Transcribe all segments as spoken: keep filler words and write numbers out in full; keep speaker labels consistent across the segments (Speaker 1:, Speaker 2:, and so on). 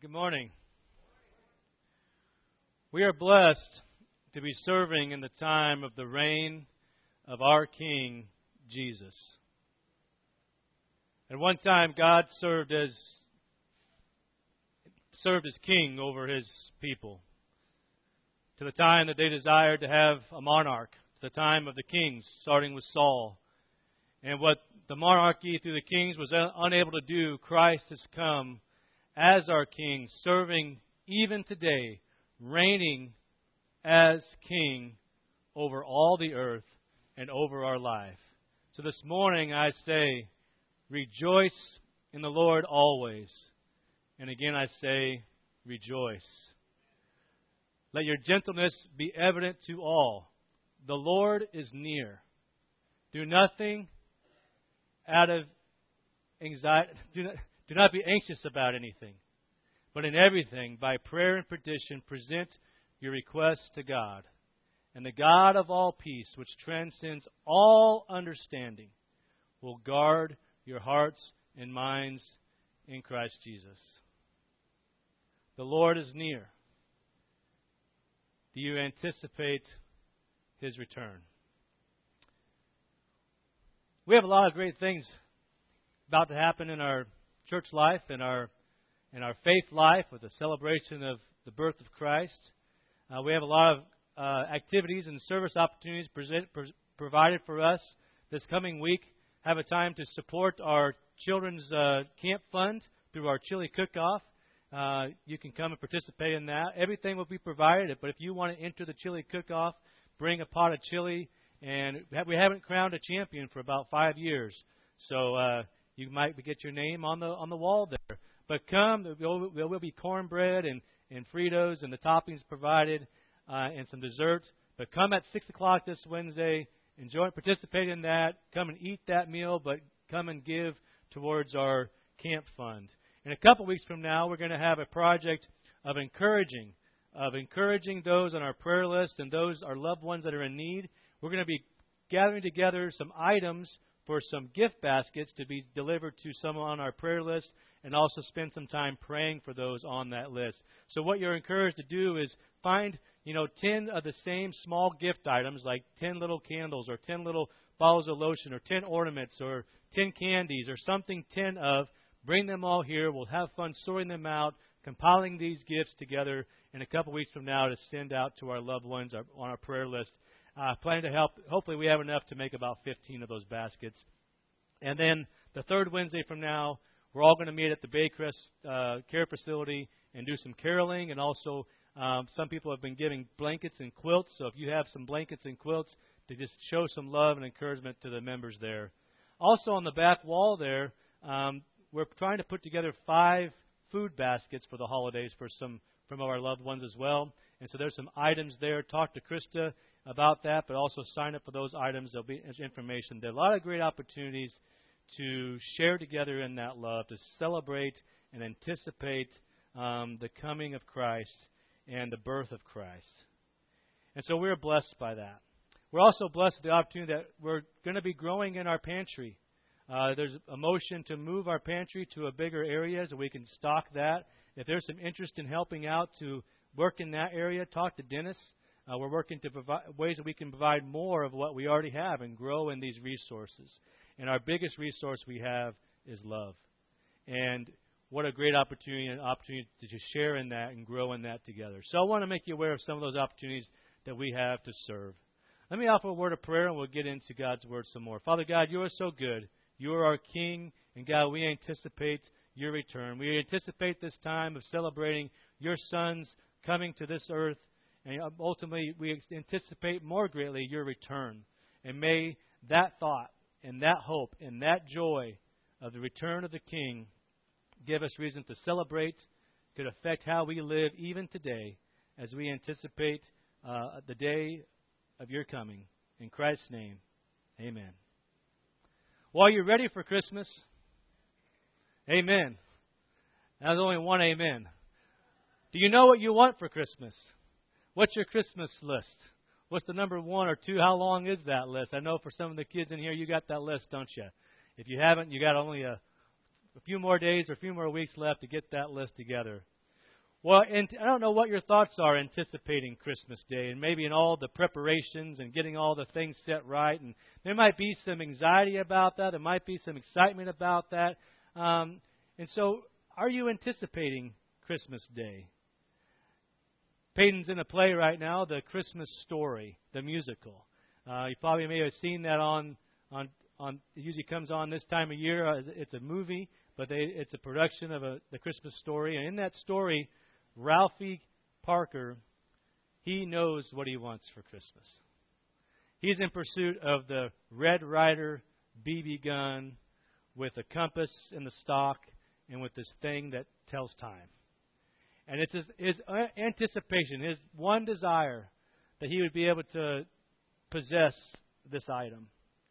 Speaker 1: Good morning. We are blessed to be serving in the time of the reign of our King, Jesus. At one time, God served as served as king over His people. To the time that they desired to have a monarch, to the time of the kings, starting with Saul. And what the monarchy through the kings was unable to do, Christ has come as our King, serving even today, reigning as King over all the earth and over our life. So this morning I say, rejoice in the Lord always. And again I say, rejoice. Let your gentleness be evident to all. The Lord is near. Do nothing out of anxiety. Do not, do not be anxious about anything, but in everything, by prayer and petition, present your requests to God. And the God of all peace, which transcends all understanding, will guard your hearts and minds in Christ Jesus. The Lord is near. Do you anticipate His return? We have a lot of great things about to happen in our church life and our in our faith life with the celebration of the birth of Christ. Uh, we have a lot of uh, activities and service opportunities present, pr- provided for us this coming week. Have a time to support our children's uh, camp fund through our chili cook-off. Uh, you can come and participate in that. Everything will be provided, but if you want to enter the chili cook-off, bring a pot of chili. And we haven't crowned a champion for about five years, so uh, you might get your name on the on the wall there. But come, there will, there will be cornbread and, and Fritos and the toppings provided uh, and some dessert. But come at six o'clock this Wednesday, enjoy, participate in that. Come and eat that meal, but come and give towards our camp fund. In a couple weeks from now, we're going to have a project of encouraging, of encouraging those on our prayer list and those our loved ones that are in need. We're going to be gathering together some items for some gift baskets to be delivered to someone on our prayer list, and also spend some time praying for those on that list. So what you're encouraged to do is find, you know, ten of the same small gift items, like ten little candles or ten little bottles of lotion or ten ornaments or ten candies or something ten of. Bring them all here. We'll have fun sorting them out, compiling these gifts together in a couple weeks from now to send out to our loved ones on our prayer list. Uh, plan to help. Hopefully we have enough to make about fifteen of those baskets. And then the third Wednesday from now, we're all going to meet at the Baycrest uh, Care Facility and do some caroling. And also um, some people have been giving blankets and quilts. So if you have some blankets and quilts, to just show some love and encouragement to the members there. Also on the back wall there, um, we're trying to put together five food baskets for the holidays for some from our loved ones as well. And so there's some items there. Talk to Krista about that, but also sign up for those items. There'll be information there. A lot of great opportunities to share together in that love, to celebrate and anticipate um, the coming of Christ and the birth of Christ. And so we're blessed by that. We're also blessed with the opportunity that we're going to be growing in our pantry. Uh, there's a motion to move our pantry to a bigger area so we can stock that. If there's some interest in helping out to work in that area, talk to Dennis. Uh, we're working to provide ways that we can provide more of what we already have and grow in these resources. And our biggest resource we have is love. And what a great opportunity and opportunity to just share in that and grow in that together. So I want to make you aware of some of those opportunities that we have to serve. Let me offer a word of prayer and we'll get into God's Word some more. Father God, you are so good. You are our King. And God, we anticipate your return. We anticipate this time of celebrating your Son's coming to this earth. And ultimately, we anticipate more greatly your return. And may that thought and that hope and that joy of the return of the King give us reason to celebrate, could affect how we live even today as we anticipate uh, the day of your coming. In Christ's name, amen. Well, are you ready for Christmas? Amen. There's only one amen. Do you know what you want for Christmas? What's your Christmas list? What's the number one or two? How long is that list? I know for some of the kids in here, you got that list, don't you? If you haven't, you got only a, a few more days or a few more weeks left to get that list together. Well, and I don't know what your thoughts are anticipating Christmas Day, and maybe in all the preparations and getting all the things set right. And there might be some anxiety about that. There might be some excitement about that. Um, and so, are you anticipating Christmas Day? Peyton's in a play right now, The Christmas Story, the musical. Uh, you probably may have seen that on on on. It usually comes on this time of year. It's a movie, but they, it's a production of a, the Christmas Story. And in that story, Ralphie Parker, he knows what he wants for Christmas. He's in pursuit of the Red Ryder B B gun with a compass in the stock and with this thing that tells time. And it's his, his anticipation, his one desire, that he would be able to possess this item.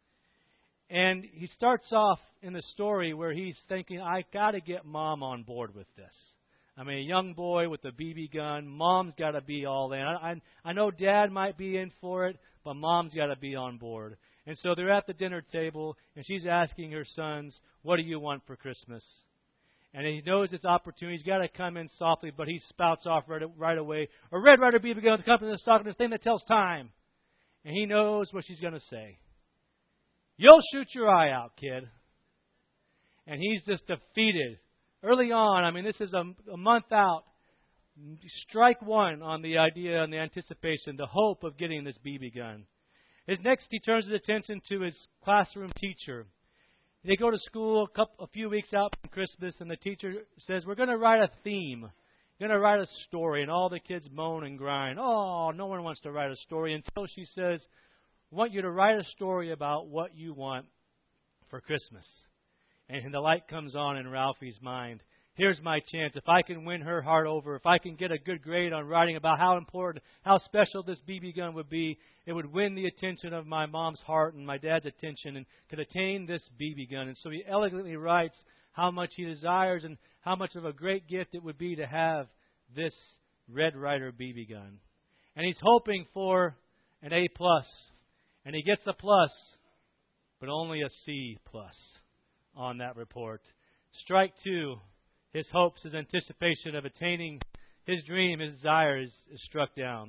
Speaker 1: And he starts off in the story where he's thinking, I got to get Mom on board with this. I mean, a young boy with a B B gun, Mom's got to be all in. I, I, I know Dad might be in for it, but Mom's got to be on board. And so they're at the dinner table, and she's asking her sons, what do you want for Christmas? And he knows it's opportunity. He's got to come in softly, but he spouts off right, right away. A Red Ryder B B gun with a compass in the stock and this thing that tells time. And he knows what she's going to say. You'll shoot your eye out, kid. And he's just defeated. Early on, I mean, this is a, a month out. Strike one on the idea and the anticipation, the hope of getting this B B gun. His next, he turns his attention to his classroom teacher. They go to school a, couple, a few weeks out from Christmas, and the teacher says, we're going to write a theme. We're going to write a story. And all the kids moan and grind. Oh, no one wants to write a story until she says, I want you to write a story about what you want for Christmas. And the light comes on in Ralphie's mind. Here's my chance. If I can win her heart over, if I can get a good grade on writing about how important, how special this B B gun would be, it would win the attention of my mom's heart and my dad's attention and could attain this B B gun. And so he elegantly writes how much he desires and how much of a great gift it would be to have this Red Ryder B B gun. And he's hoping for an A plus. And he gets a plus, but only a C plus on that report. Strike two. His hopes, his anticipation of attaining his dream, his desire is, is struck down.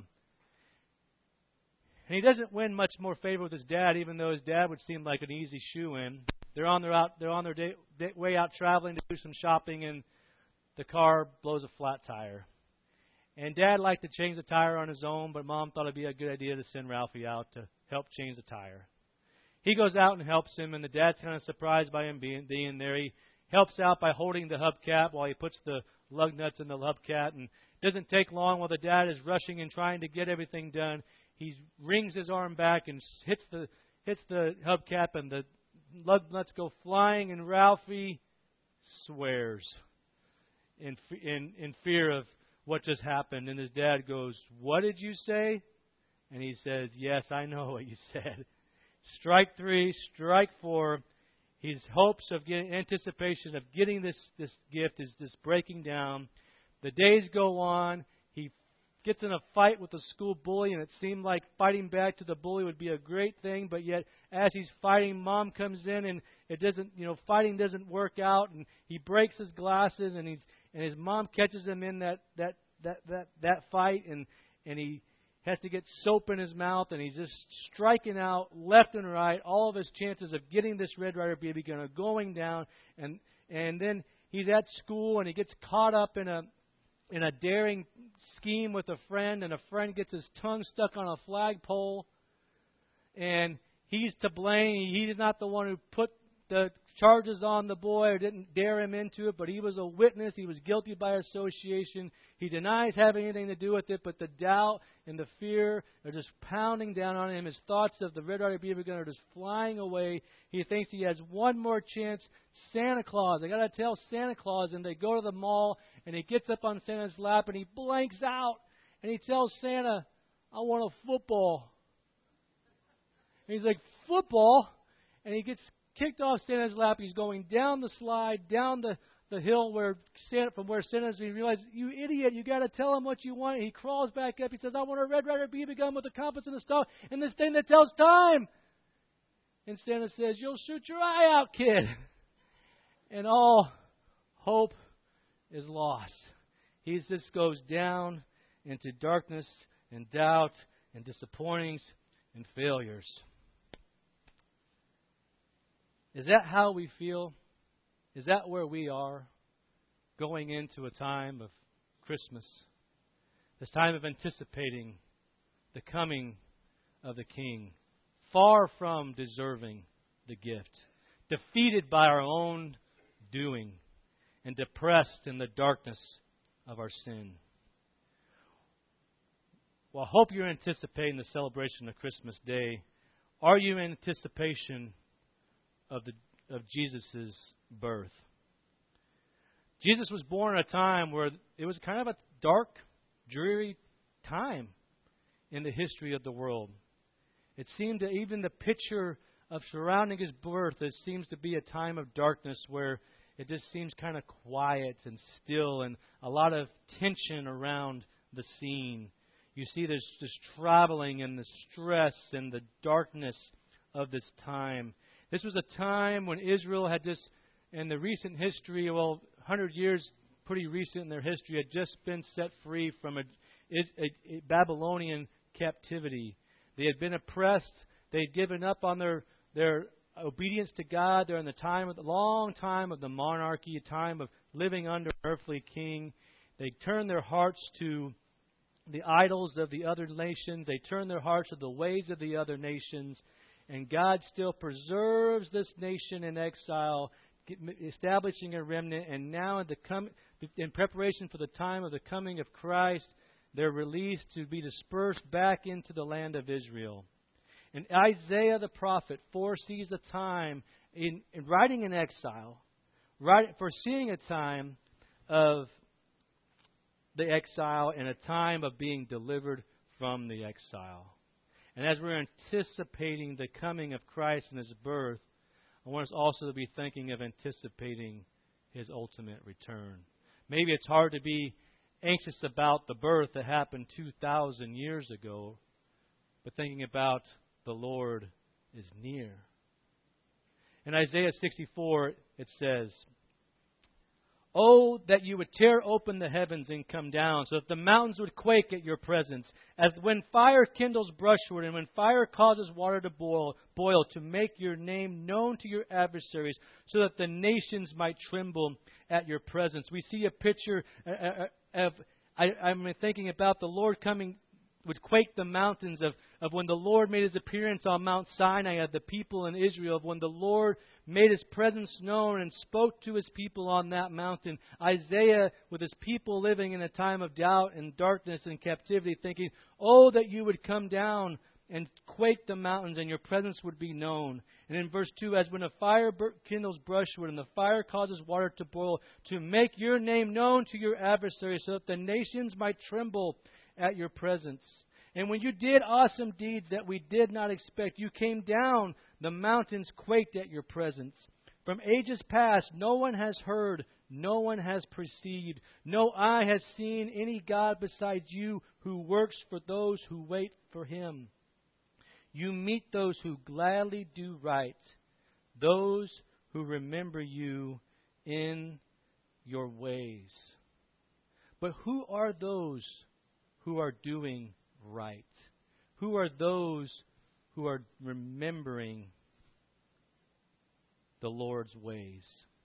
Speaker 1: And he doesn't win much more favor with his dad, even though his dad would seem like an easy shoe-in. They're on their out, they're on their day, day, way out traveling to do some shopping, and the car blows a flat tire. And Dad liked to change the tire on his own, but Mom thought it'd be a good idea to send Ralphie out to help change the tire. He goes out and helps him, and the dad's kind of surprised by him being, being there. He helps out by holding the hubcap while he puts the lug nuts in the hubcap. And it doesn't take long while the dad is rushing and trying to get everything done. He wrings his arm back and hits the hits the hubcap, and the lug nuts go flying. And Ralphie swears in in in fear of what just happened. And his dad goes, "What did you say?" And he says, "Yes, I know what you said." Strike three, strike four. His hopes of getting, anticipation of getting this, this gift is just breaking down. The days go on. He gets in a fight with the school bully, and it seemed like fighting back to the bully would be a great thing. But yet, as he's fighting, Mom comes in, and it doesn't, you know, fighting doesn't work out. And he breaks his glasses, and he's and his mom catches him in that that that that, that fight, and and he has to get soap in his mouth, and he's just striking out left and right. All of his chances of getting this Red Ryder B B gun are going down, and and then he's at school, and he gets caught up in a in a daring scheme with a friend, and a friend gets his tongue stuck on a flagpole, and he's to blame. He's not the one who put the charges on the boy or didn't dare him into it, but he was a witness. He was guilty by association. He denies having anything to do with it, but the doubt and the fear are just pounding down on him. His thoughts of the Red Ryder B B gun are just flying away. He thinks he has one more chance. Santa Claus, I got to tell Santa Claus, and they go to the mall, and he gets up on Santa's lap, and he blanks out, and he tells Santa, "I want a football." And he's like, "Football?" And he gets kicked off Santa's lap. He's going down the slide, down the, the hill where Santa, from where Santa's. He realizes, "You idiot! You got to tell him what you want." And he crawls back up. He says, "I want a Red Ryder B B gun with a compass and a star and this thing that tells time." And Santa says, "You'll shoot your eye out, kid." And all hope is lost. he just goes down into darkness and doubt and disappointings and failures. Is that how we feel? Is that where we are going into a time of Christmas? This time of anticipating the coming of the King, far from deserving the gift, defeated by our own doing, and depressed in the darkness of our sin. Well, I hope you're anticipating the celebration of Christmas Day. Are you in anticipation of the of Jesus' birth? Jesus was born at a time where it was kind of a dark, dreary time in the history of the world. It seemed that even the picture of surrounding His birth, it seems to be a time of darkness where it just seems kind of quiet and still and a lot of tension around the scene. You see there's this traveling and the stress and the darkness of this time. This was a time when Israel had just, in the recent history, well, one hundred years, pretty recent in their history, had just been set free from a, a, a Babylonian captivity. They had been oppressed. They had given up on their their obedience to God during the time of the long time of the monarchy, a time of living under an earthly king. They turned their hearts to the idols of the other nations. They turned their hearts to the ways of the other nations. And God still preserves this nation in exile, establishing a remnant. And now in, the com- in preparation for the time of the coming of Christ, they're released to be dispersed back into the land of Israel. And Isaiah the prophet foresees a time, in, in writing in exile, writing, foreseeing a time of the exile and a time of being delivered from the exile. And as we're anticipating the coming of Christ and His birth, I want us also to be thinking of anticipating His ultimate return. Maybe it's hard to be anxious about the birth that happened two thousand years ago, but thinking about the Lord is near. In Isaiah sixty-four, it says, "Oh, that you would tear open the heavens and come down, so that the mountains would quake at your presence, as when fire kindles brushwood, and when fire causes water to boil, boil, to make your name known to your adversaries, so that the nations might tremble at your presence." We see a picture of, I, I'm thinking about the Lord coming, would quake the mountains of, of when the Lord made His appearance on Mount Sinai of the people in Israel, of when the Lord made His presence known and spoke to His people on that mountain. Isaiah, with his people living in a time of doubt and darkness and captivity, thinking, "Oh, that you would come down and quake the mountains and your presence would be known." And in verse two, "As when a fire kindles brushwood and the fire causes water to boil, to make your name known to your adversaries, so that the nations might tremble at your presence. And when you did awesome deeds that we did not expect, you came down, the mountains quaked at your presence. From ages past, no one has heard, no one has perceived, no eye has seen any God besides you, who works for those who wait for Him. You meet those who gladly do right, those who remember you in your ways." But who are those who are doing right? Who are those who are remembering the Lord's ways?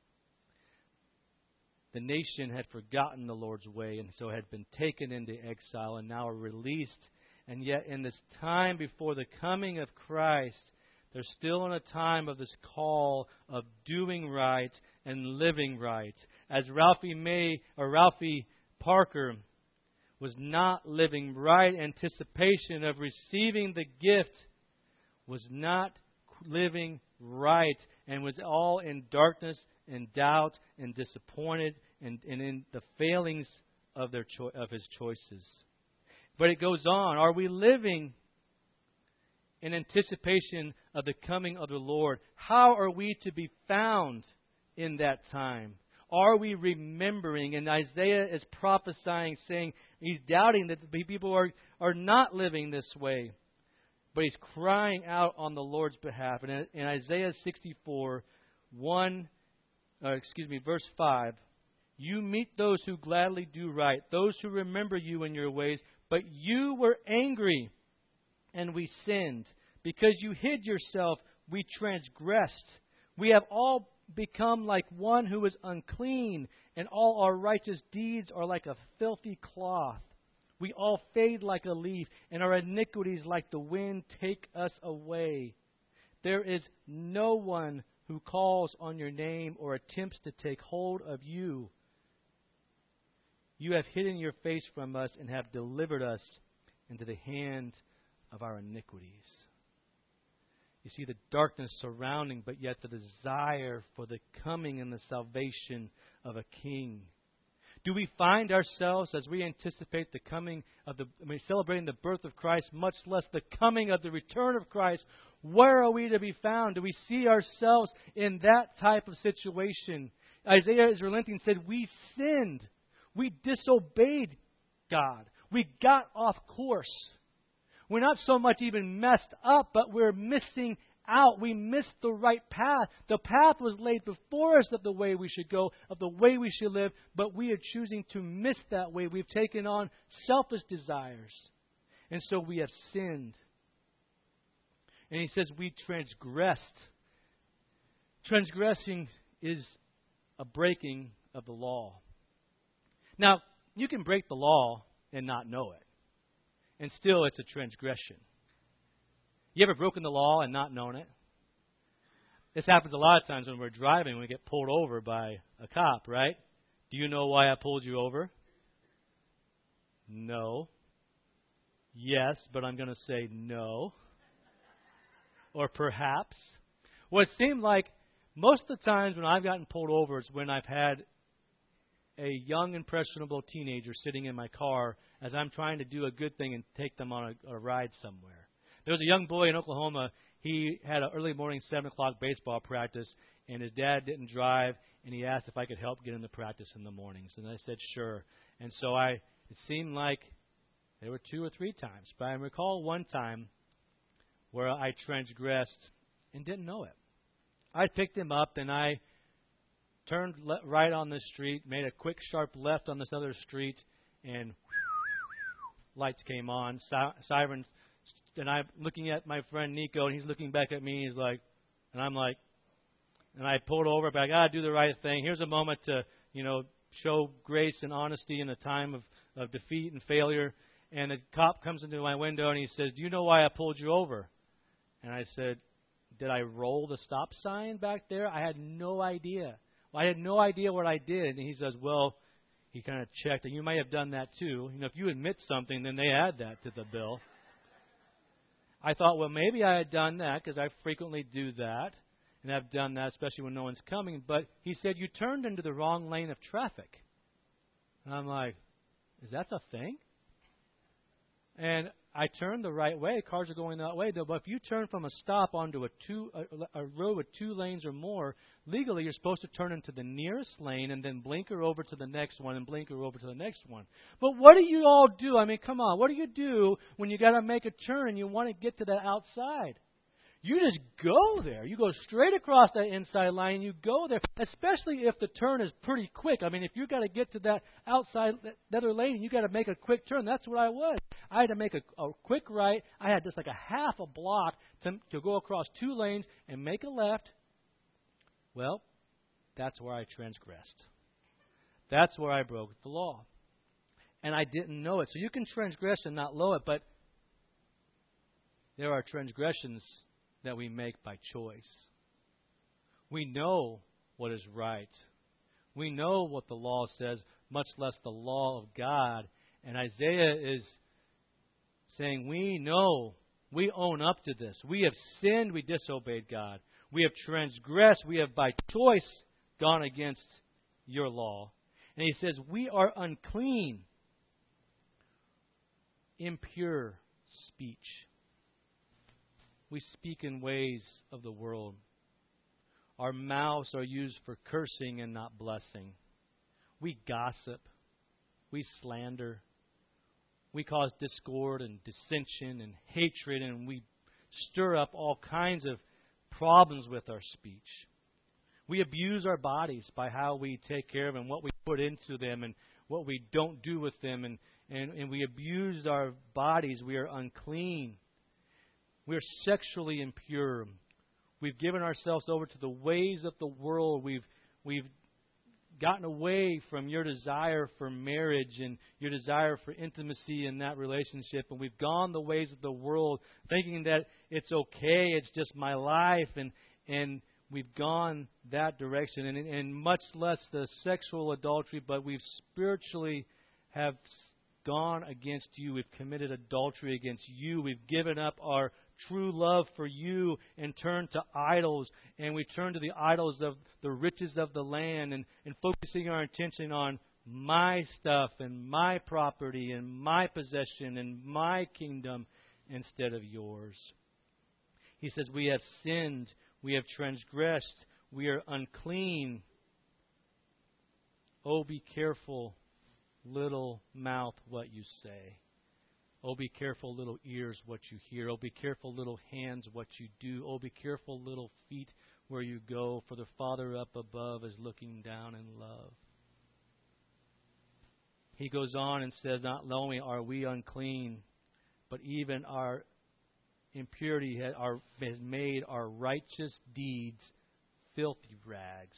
Speaker 1: The nation had forgotten the Lord's way and so had been taken into exile and now are released. And yet in this time before the coming of Christ, they're still in a time of this call of doing right and living right. As Ralphie May or Ralphie Parker was not living right, anticipation of receiving the gift, was not living right, and was all in darkness and doubt and disappointed and, and in the failings of their cho- of his choices. But it goes on. Are we living in anticipation of the coming of the Lord? How are we to be found in that time? Are we remembering? And Isaiah is prophesying, saying he's doubting that the people are, are not living this way. But he's crying out on the Lord's behalf. And in Isaiah sixty-four, one, uh, excuse me, verse five, You meet those who gladly do right, those who remember you in your ways. But you were angry, and we sinned. Because you hid yourself, we transgressed. We have all become like one who is unclean, and all our righteous deeds are like a filthy cloth. We all fade like a leaf, and our iniquities like the wind take us away. There is no one who calls on your name or attempts to take hold of you. You have hidden your face from us and have delivered us into the hand of our iniquities. You see the darkness surrounding, but yet the desire for the coming and the salvation of a king. Do we find ourselves, as we anticipate the coming of the, I mean, celebrating the birth of Christ, much less the coming of the return of Christ, where are we to be found? Do we see ourselves in that type of situation? Isaiah is relenting, said, we sinned. We disobeyed God. We got off course. We're not so much even messed up, but we're missing out. We missed the right path. The path was laid before us of the way we should go, of the way we should live, but we are choosing to miss that way. We've taken on selfish desires. And so we have sinned. And he says we transgressed. Transgressing is a breaking of the law. Now, you can break the law and not know it. And still it's a transgression. You ever broken the law and not known it? This happens a lot of times when we're driving, when we get pulled over by a cop, right? Do you know why I pulled you over? No. Yes, but I'm going to say no. Or perhaps. Well, it seemed like most of the times when I've gotten pulled over is when I've had a young, impressionable teenager sitting in my car as I'm trying to do a good thing and take them on a, a ride somewhere. There was a young boy in Oklahoma. He had an early morning seven o'clock baseball practice, and his dad didn't drive, and he asked if I could help get him to practice in the mornings. And I said, sure. And so I, it seemed like there were two or three times. But I recall one time where I transgressed and didn't know it. I picked him up, and I turned le- right on this street, made a quick, sharp left on this other street, and lights came on, si- sirens. And I'm looking at my friend Nico, and he's looking back at me. He's like, and I'm like, and I pulled over, but I got to do the right thing. Here's a moment to, you know, show grace and honesty in a time of, of defeat and failure. And the cop comes into my window, and he says, do you know why I pulled you over? And I said, did I roll the stop sign back there? I had no idea. Well, I had no idea what I did. And he says, well, he kind of checked, and you might have done that too. You know, if you admit something, then they add that to the bill. I thought, well, maybe I had done that because I frequently do that, and I've done that especially when no one's coming. But he said, you turned into the wrong lane of traffic. And I'm like, is that a thing? And I turned the right way. Cars are going that way. But if you turn from a stop onto a two a, a road with two lanes or more, legally you're supposed to turn into the nearest lane and then blinker over to the next one and blinker over to the next one. But what do you all do? I mean, come on. What do you do when you got to make a turn and you want to get to the outside? You just go there. You go straight across that inside line and you go there, especially if the turn is pretty quick. I mean, if you got to get to that outside, that other lane, you got to make a quick turn. That's what I was. I had to make a, a quick right. I had just like a half a block to, to go across two lanes and make a left. Well, that's where I transgressed. That's where I broke the law. And I didn't know it. So you can transgress and not know it, but there are transgressions that we make by choice. We know what is right. We know what the law says, much less the law of God. And Isaiah is saying, we know, we own up to this. We have sinned, we disobeyed God. We have transgressed, we have by choice gone against your law. And he says, we are unclean, impure speech. We speak in ways of the world. Our mouths are used for cursing and not blessing. We gossip. We slander. We cause discord and dissension and hatred, and we stir up all kinds of problems with our speech. We abuse our bodies by how we take care of and what we put into them and what we don't do with them, and, and, and we abuse our bodies. We are unclean. We are sexually impure. We've given ourselves over to the ways of the world. We've we've gotten away from your desire for marriage and your desire for intimacy in that relationship, and we've gone the ways of the world, thinking that it's okay, it's just my life, and and we've gone that direction, and, and much less the sexual adultery, but we've spiritually have gone against you. We've committed adultery against you. We've given up our true love for you and turned to idols, and we turn to the idols of the riches of the land, and, and focusing our attention on my stuff and my property and my possession and my kingdom instead of yours. He says we have sinned, we have transgressed, we are unclean. Oh, be careful, little mouth, what you say. Oh, be careful, little ears, what you hear. Oh, be careful, little hands, what you do. Oh, be careful, little feet, where you go, for the Father up above is looking down in love. He goes on and says, not only are we unclean, but even our impurity has, our, has made our righteous deeds filthy rags.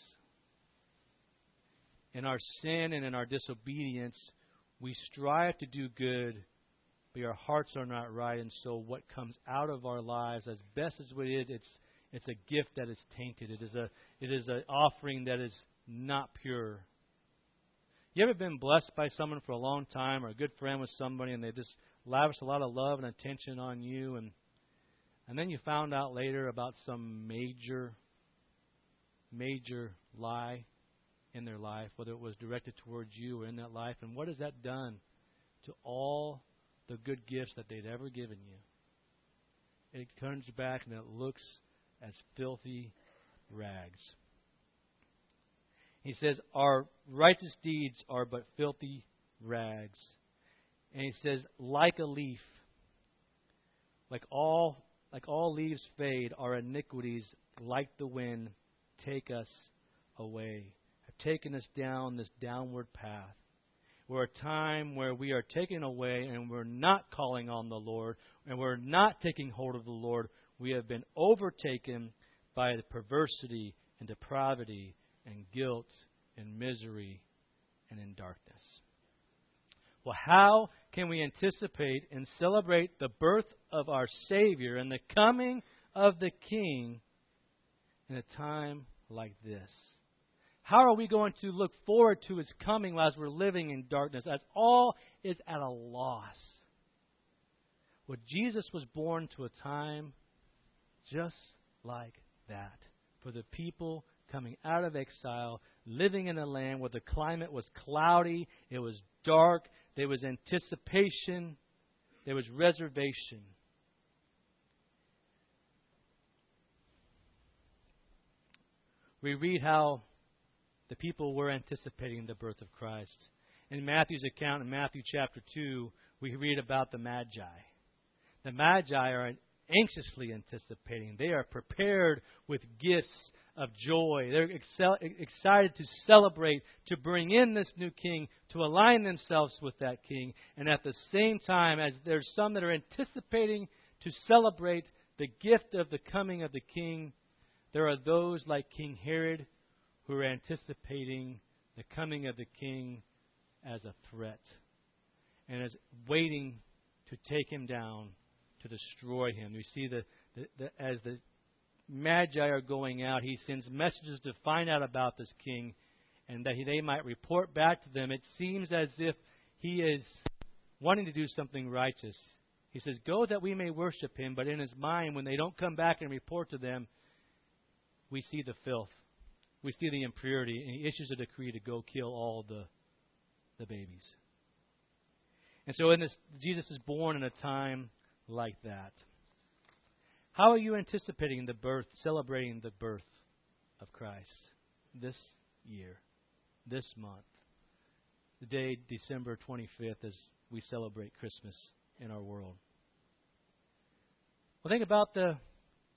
Speaker 1: In our sin and in our disobedience, we strive to do good, but our hearts are not right, and so what comes out of our lives, as best as it is, it's it's a gift that is tainted. It is a it is an offering that is not pure. You ever been blessed by someone for a long time, or a good friend with somebody, and they just lavish a lot of love and attention on you, and and then you found out later about some major, major lie in their life, whether it was directed towards you or in that life, and what has that done to all the good gifts that they'd ever given you? It turns back and it looks as filthy rags. He says, our righteous deeds are but filthy rags. And he says, like a leaf, like all like all leaves fade, our iniquities, like the wind, take us away, have taken us down this downward path. We're a time where we are taken away and we're not calling on the Lord and we're not taking hold of the Lord. We have been overtaken by the perversity and depravity and guilt and misery and in darkness. Well, how can we anticipate and celebrate the birth of our Savior and the coming of the King in a time like this? How are we going to look forward to His coming as we're living in darkness, as all is at a loss? Well, Jesus was born to a time just like that, for the people coming out of exile, living in a land where the climate was cloudy, it was dark, there was anticipation, there was reservation. We read how the people were anticipating the birth of Christ. In Matthew's account, in Matthew chapter two, we read about the Magi. The Magi are anxiously anticipating. They are prepared with gifts of joy. They're excel- excited to celebrate, to bring in this new king, to align themselves with that king. And at the same time, as there's some that are anticipating to celebrate the gift of the coming of the king, there are those like King Herod who are anticipating the coming of the king as a threat and as waiting to take him down, to destroy him. You see, the, the, the as the Magi are going out, he sends messages to find out about this king and that he, they might report back to them. It seems as if he is wanting to do something righteous. He says, go that we may worship him, but in his mind, when they don't come back and report to them, we see the filth. We see the impurity, and he issues a decree to go kill all the the babies. And so in this, Jesus is born in a time like that. How are you anticipating the birth, celebrating the birth of Christ this year, this month, the day December twenty-fifth, as we celebrate Christmas in our world? Well, think about the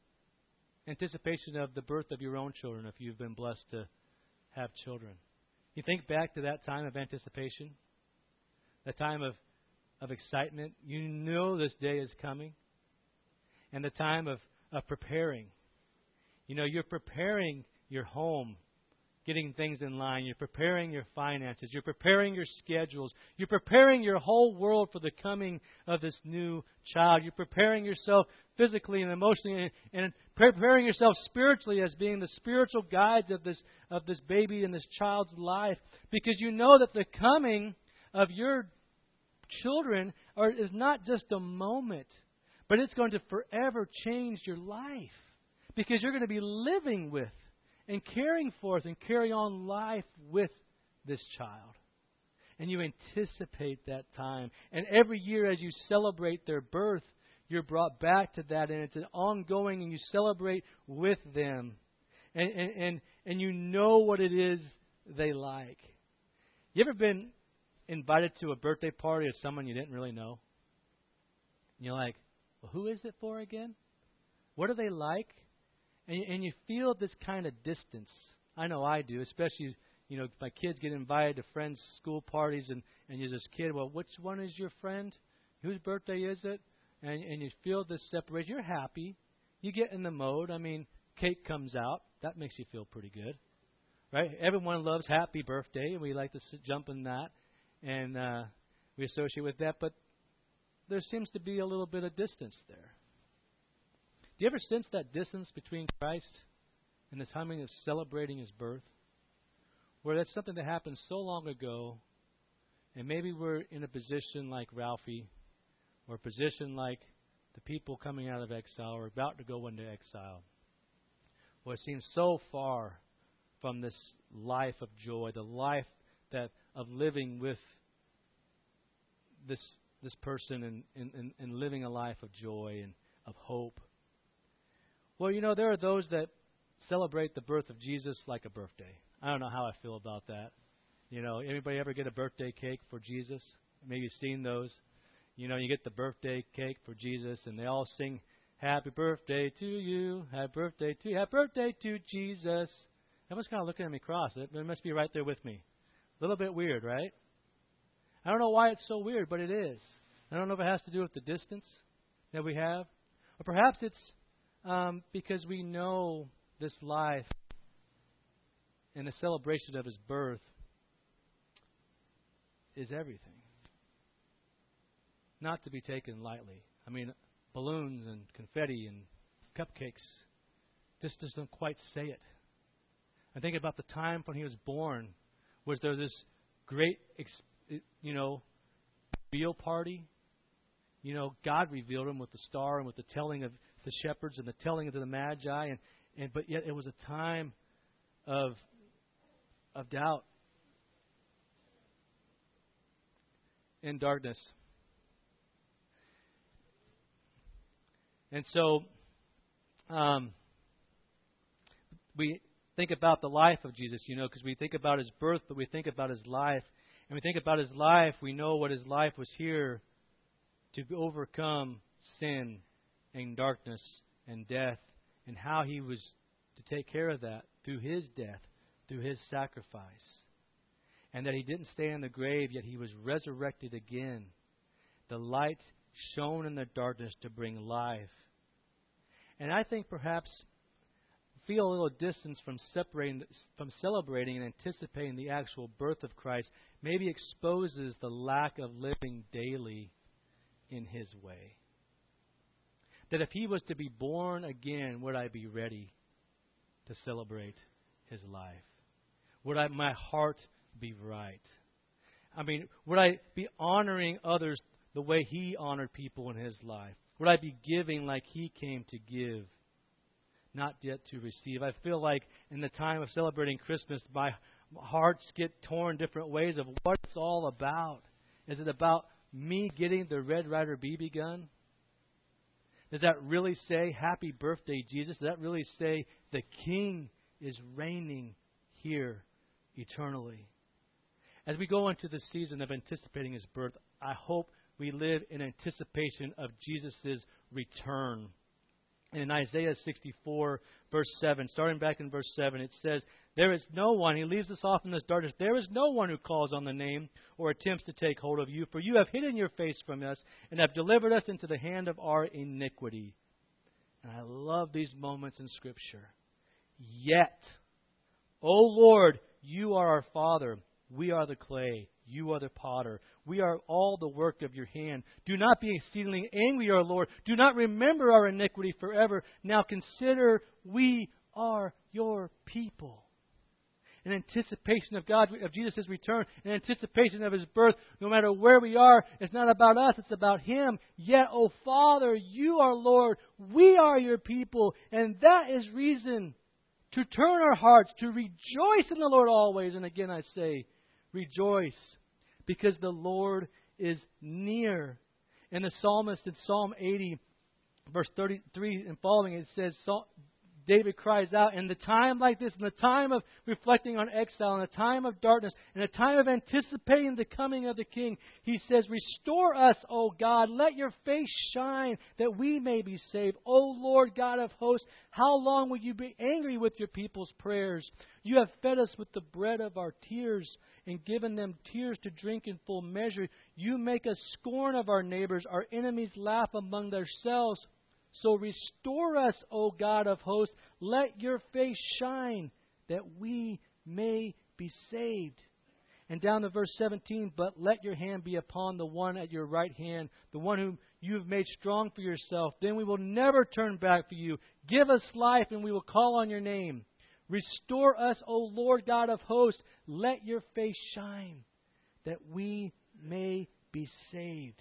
Speaker 1: anticipation of the birth of your own children if you've been blessed to have children. You think back to that time of anticipation, that time of, of excitement. You know this day is coming. And the time of, of preparing. You know, you're preparing your home, getting things in line. You're preparing your finances. You're preparing your schedules. You're preparing your whole world for the coming of this new child. You're preparing yourself physically and emotionally, and, and preparing yourself spiritually as being the spiritual guides of this of this baby and this child's life, because you know that the coming of your children are, is not just a moment, but it's going to forever change your life, because you're going to be living with and caring forth and carry on life with this child. And you anticipate that time. And every year as you celebrate their birth, you're brought back to that, and it's an ongoing, and you celebrate with them. And, and, and, and you know what it is they like. You ever been invited to a birthday party of someone you didn't really know? And you're like, well, who is it for again? What are they like? And, and you feel this kind of distance. I know I do, especially, you know, my kids get invited to friends' school parties, and, and you're this kid, well, which one is your friend? Whose birthday is it? And, and you feel this separation. You're happy. You get in the mode. I mean, cake comes out. That makes you feel pretty good, right? Everyone loves happy birthday, and we like to sit, jump in that, and uh, we associate with that. But there seems to be a little bit of distance there. Do you ever sense that distance between Christ and the timing of celebrating His birth? Where that's something that happened so long ago, and maybe we're in a position like Ralphie, or a position like the people coming out of exile or about to go into exile, where it seems so far from this life of joy, the life that of living with this this person and, and, and living a life of joy and of hope. Well, you know, there are those that celebrate the birth of Jesus like a birthday. I don't know how I feel about that. You know, anybody ever get a birthday cake for Jesus? Maybe you've seen those. You know, you get the birthday cake for Jesus, and they all sing, happy birthday to you, happy birthday to you, happy birthday to Jesus. Everyone's kind of looking at me cross. It must be right there with me. A little bit weird, right? I don't know why it's so weird, but it is. I don't know if it has to do with the distance that we have. Or perhaps it's um, because we know this life and the celebration of His birth is everything. Not to be taken lightly. I mean, balloons and confetti and cupcakes, this doesn't quite say it. I think about the time when He was born. Was there this great, you know, reveal party? You know, God revealed Him with the star and with the telling of the shepherds and the telling of the Magi, and, and but yet it was a time of of doubt and darkness. And so um, we think about the life of Jesus, you know, because we think about His birth, but we think about His life. And we think about His life, we know what His life was here to overcome sin and darkness and death, and how He was to take care of that through His death, through His sacrifice. And that He didn't stay in the grave, yet He was resurrected again. The light shone in the darkness to bring life. And I think perhaps feel a little distance from separating, from celebrating and anticipating the actual birth of Christ maybe exposes the lack of living daily in His way. That if He was to be born again, would I be ready to celebrate His life? Would I, my heart be right? I mean, would I be honoring others the way He honored people in His life? Would I be giving like He came to give, not yet to receive? I feel like in the time of celebrating Christmas, my hearts get torn different ways of what it's all about. Is it about me getting the Red Ryder B B gun? Does that really say, happy birthday, Jesus? Does that really say the King is reigning here eternally? As we go into the season of anticipating His birth, I hope we live in anticipation of Jesus' return. In Isaiah sixty-four, verse seven, starting back in verse seven, it says, "There is no one," he leaves us off in this darkness, "there is no one who calls on the name or attempts to take hold of you, for you have hidden your face from us and have delivered us into the hand of our iniquity." And I love these moments in Scripture. Yet, O Lord, you are our Father. We are the clay. You are the potter. We are all the work of your hand. Do not be exceedingly angry, our Lord. Do not remember our iniquity forever. Now consider we are your people. In anticipation of God, of Jesus' return, in anticipation of His birth, no matter where we are, it's not about us, it's about Him. Yet, O Father, you are Lord. We are your people. And that is reason to turn our hearts, to rejoice in the Lord always. And again I say, rejoice, because the Lord is near. And the psalmist in Psalm eighty, verse thirty-three and following, it says, David cries out, in the time like this, in the time of reflecting on exile, in the time of darkness, in the time of anticipating the coming of the King, he says, "Restore us, O God, let your face shine, that we may be saved. O Lord God of hosts, how long will you be angry with your people's prayers? You have fed us with the bread of our tears, and given them tears to drink in full measure. You make us scorn of our neighbors, our enemies laugh among themselves. So restore us, O God of hosts. Let your face shine, that we may be saved." And down to verse seventeen, "But let your hand be upon the one at your right hand, the one whom you have made strong for yourself. Then we will never turn back for you. Give us life, and we will call on your name. Restore us, O Lord God of hosts. Let your face shine, that we may be saved."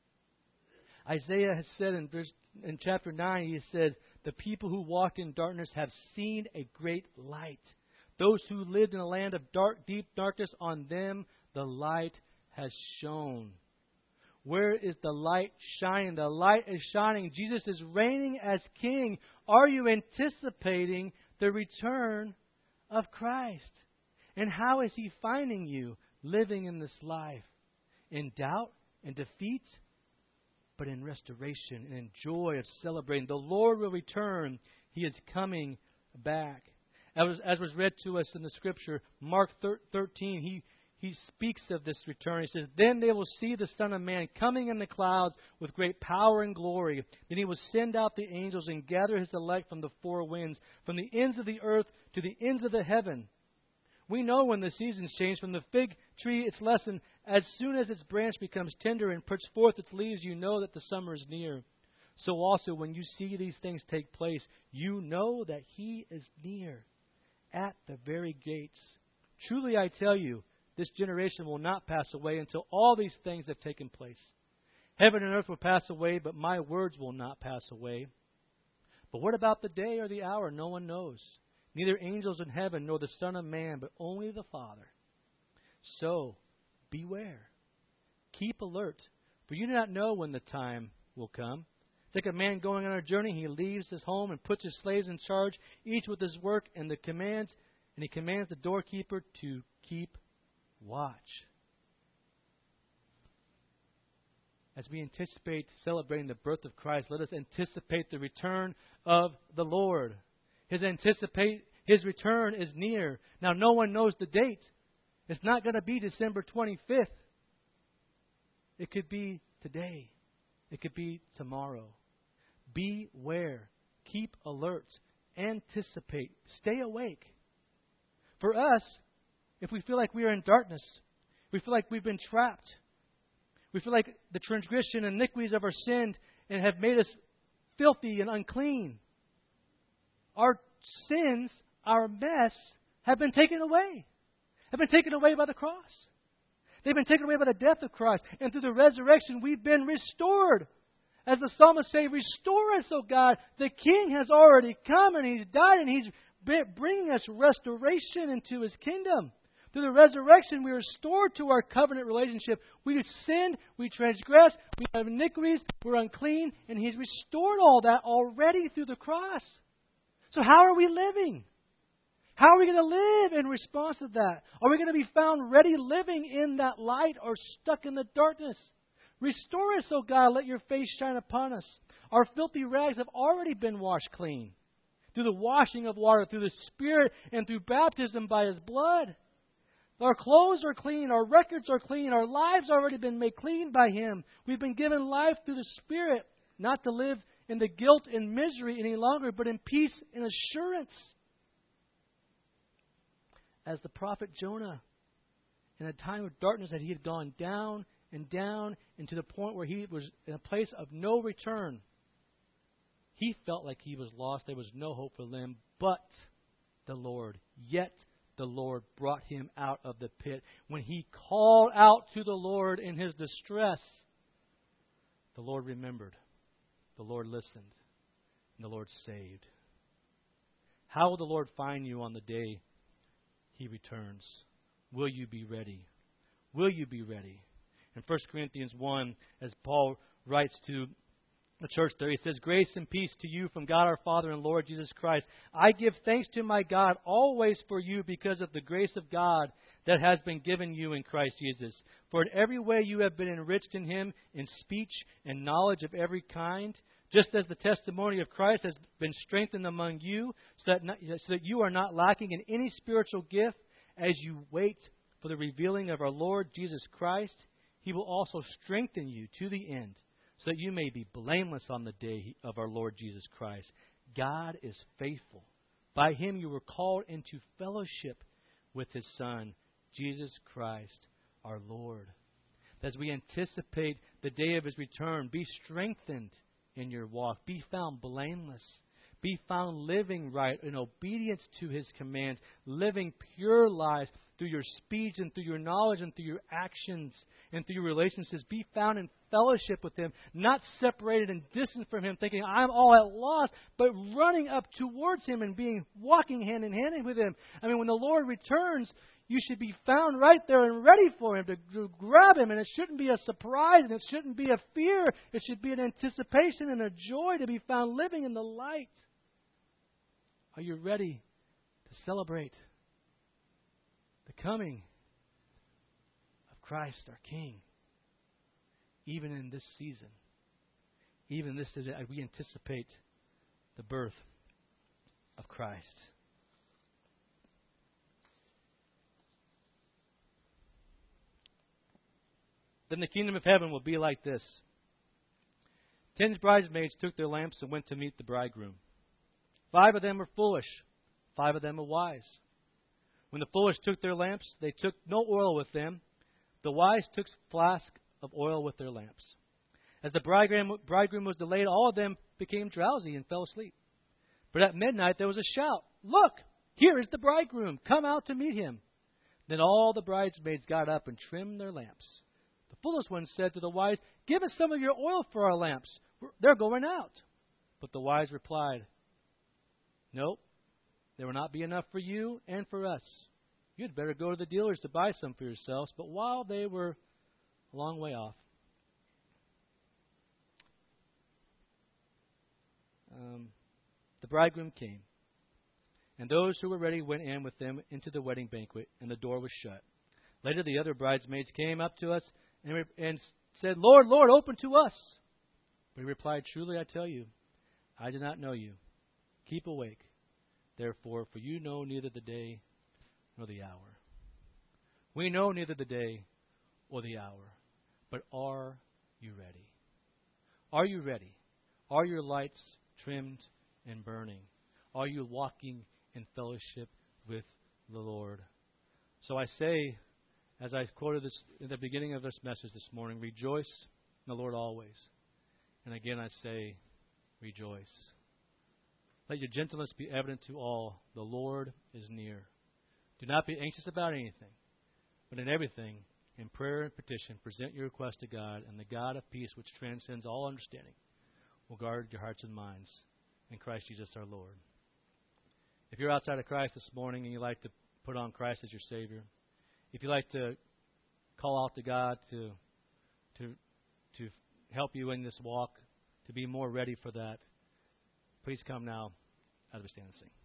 Speaker 1: Isaiah has said in verse In chapter nine, he said, "The people who walked in darkness have seen a great light. Those who lived in a land of dark, deep darkness, on them the light has shone." Where is the light shining? The light is shining. Jesus is reigning as King. Are you anticipating the return of Christ? And how is He finding you living in this life? In doubt and defeat? But in restoration and in joy of celebrating. The Lord will return. He is coming back. As, as was read to us in the Scripture, Mark thirteen, he, he speaks of this return. He says, "Then they will see the Son of Man coming in the clouds with great power and glory. Then He will send out the angels and gather His elect from the four winds, from the ends of the earth to the ends of the heaven." We know when the seasons change. From the fig tree, its lesson, as soon as its branch becomes tender and puts forth its leaves, you know that the summer is near. So also, when you see these things take place, you know that He is near, at the very gates. Truly I tell you, this generation will not pass away until all these things have taken place. Heaven and earth will pass away, but my words will not pass away. But what about the day or the hour? No one knows. Neither angels in heaven nor the Son of Man, but only the Father. So, beware. Keep alert, for you do not know when the time will come. It's like a man going on a journey. He leaves his home and puts his slaves in charge, each with his work, and the commands, and he commands the doorkeeper to keep watch. As we anticipate celebrating the birth of Christ, let us anticipate the return of the Lord. His anticipate His return is near. Now, no one knows the date. It's not going to be December twenty-fifth. It could be today. It could be tomorrow. Beware. Keep alert. Anticipate. Stay awake. For us, if we feel like we are in darkness, we feel like we've been trapped, we feel like the transgression and iniquities of our sin and have made us filthy and unclean, our sins, our mess, have been taken away. Have been taken away by the cross. They've been taken away by the death of Christ. And through the resurrection, we've been restored. As the psalmist say, "Restore us, O God." The King has already come and He's died and He's bringing us restoration into His kingdom. Through the resurrection, we are restored to our covenant relationship. We sinned, we transgressed, we have iniquities, we're unclean, and He's restored all that already through the cross. So how are we living? How are we going to live in response to that? Are we going to be found ready living in that light or stuck in the darkness? Restore us, O God, let your face shine upon us. Our filthy rags have already been washed clean through the washing of water, through the Spirit, and through baptism by His blood. Our clothes are clean, our records are clean, our lives have already been made clean by Him. We've been given life through the Spirit, not to live in the guilt and misery any longer, but in peace and assurance. As the prophet Jonah, in a time of darkness that he had gone down and down, and to the point where he was in a place of no return. He felt like he was lost. There was no hope for him, but the Lord, yet the Lord brought him out of the pit. When he called out to the Lord in his distress, the Lord remembered, the Lord listened, and the Lord saved. How will the Lord find you on the day He returns? Will you be ready? Will you be ready? In First Corinthians one, as Paul writes to the church there, he says, "Grace and peace to you from God our Father and Lord Jesus Christ. I give thanks to my God always for you because of the grace of God that has been given you in Christ Jesus. For in every way you have been enriched in Him in speech and knowledge of every kind, just as the testimony of Christ has been strengthened among you, so that, not, so that you are not lacking in any spiritual gift as you wait for the revealing of our Lord Jesus Christ. He will also strengthen you to the end, so that you may be blameless on the day of our Lord Jesus Christ. God is faithful. By Him you were called into fellowship with His Son, Jesus Christ, our Lord." As we anticipate the day of His return, be strengthened in your walk. Be found blameless. Be found living right in obedience to His commands, living pure lives through your speech and through your knowledge and through your actions and through your relationships. Be found in fellowship with Him, not separated and distant from Him, thinking, I'm all at loss, but running up towards Him and being walking hand in hand with Him. I mean, when the Lord returns, you should be found right there and ready for Him, to, to grab Him. And it shouldn't be a surprise and it shouldn't be a fear. It should be an anticipation and a joy to be found living in the light. Are you ready to celebrate the coming of Christ, our King, even in this season? Even this is as we anticipate the birth of Christ. Then the kingdom of heaven will be like this. Ten bridesmaids took their lamps and went to meet the bridegroom. Five of them were foolish. Five of them were wise. When the foolish took their lamps, they took no oil with them. The wise took a flask of oil with their lamps. As the bridegroom, bridegroom was delayed, all of them became drowsy and fell asleep. But at midnight there was a shout, "Look, here is the bridegroom. Come out to meet him." Then all the bridesmaids got up and trimmed their lamps. The foolish one said to the wise, "Give us some of your oil for our lamps. They're going out." But the wise replied, "No, there will not be enough for you and for us. You'd better go to the dealers to buy some for yourselves." But while they were a long way off, um, the bridegroom came, and those who were ready went in with them into the wedding banquet, and the door was shut. Later the other bridesmaids came up to us and, and said, "Lord, Lord, open to us." But he replied, "Truly I tell you, I do not know you. Keep awake, therefore, for you know neither the day nor the hour." We know neither the day or the hour, but are you ready? Are you ready? Are your lights trimmed and burning? Are you walking in fellowship with the Lord? So I say, as I quoted this in the beginning of this message this morning, rejoice in the Lord always. And again I say, rejoice. Let your gentleness be evident to all. The Lord is near. Do not be anxious about anything, but in everything, in prayer and petition, present your request to God, and the God of peace, which transcends all understanding, will guard your hearts and minds in Christ Jesus our Lord. If you're outside of Christ this morning and you'd like to put on Christ as your Savior, if you'd like to call out to God to to to help you in this walk, to be more ready for that, please come now as we stand and sing.